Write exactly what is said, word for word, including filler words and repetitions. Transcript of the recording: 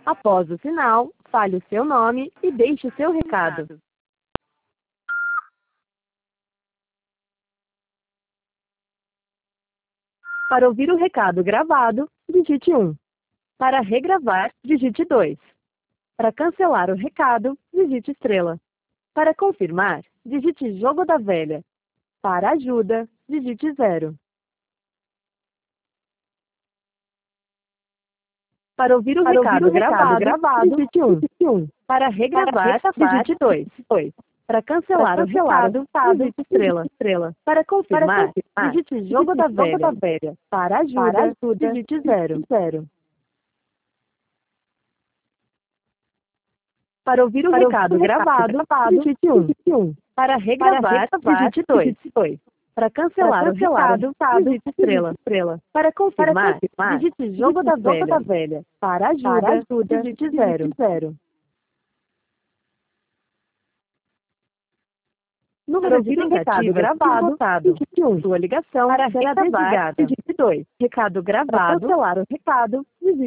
Após o sinal, fale o seu nome e deixe o seu recado. Para ouvir o recado gravado, digite um. Para regravar, digite dois. Para cancelar o recado, digite estrela. Para confirmar, digite jogo da velha. Para ajuda, digite zero. Para ouvir o Para recado, ouvir o recado gravado, gravado, digite um. um. Para regravar, Para regravar, digite dois. Para cancelar, Para o cancelar o recado, recado, digite estrela. estrela. Para confirmar, confirmar, digite jogo, digite da, jogo velha. da velha. Para ajuda, Para ajuda, digite zero. zero. Para ouvir o Para ouvir recado o recado gravado, gravado, digite um. digite um. Para Para regravar, regravar, digite dois. digite dois. Para Para cancelar, cancelar o o recado, recado, digite estrela. digite estrela. Para Para confirmar, confirmar, digite jogo, digite da, jogo velha. da velha. Para ajuda, Para ajuda, digite digite zero. zero. Número de ouvir o recado tentativas gravado, esgotado. digite um. Sua ligação Para será regravar, desligada. digite dois. Recado Para gravado, cancelar o recado, digite